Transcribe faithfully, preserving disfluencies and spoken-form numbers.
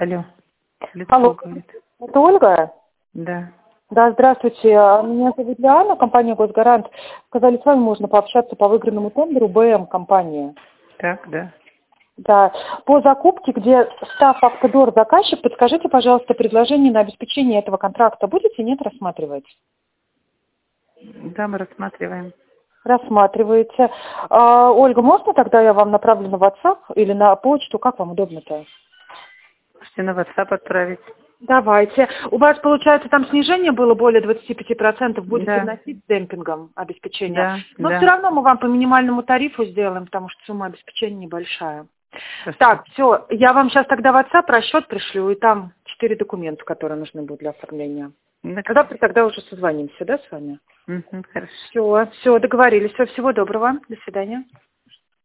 Алло. Лицо Алло, говорит. это Ольга? Да. Да, здравствуйте. Меня зовут Диана, компания «Госгарант». Сказали, с вами можно пообщаться по выигранному тендеру БМ компании. Так, да. Да. По закупке, где став автодор заказчик, подскажите, пожалуйста, предложение на обеспечение этого контракта будете, нет, рассматривать? Да, мы рассматриваем. Рассматриваете. А, Ольга, можно тогда я вам направлю на WhatsApp или на почту? Как вам удобно-то? Можете на WhatsApp отправить. Давайте. У вас, получается, там снижение было более двадцати пяти процентов. Будете Да. вносить с демпингом обеспечения. Да, Но да. все равно мы вам по минимальному тарифу сделаем, потому что сумма обеспечения небольшая. Хорошо. Так, все. Я вам сейчас тогда WhatsApp расчет пришлю, и там четыре документа, которые нужны будут для оформления. Да. Завтра тогда уже созвонимся, да, с вами? Мгм, хорошо. Все, все, договорились. Все, всего доброго. До свидания.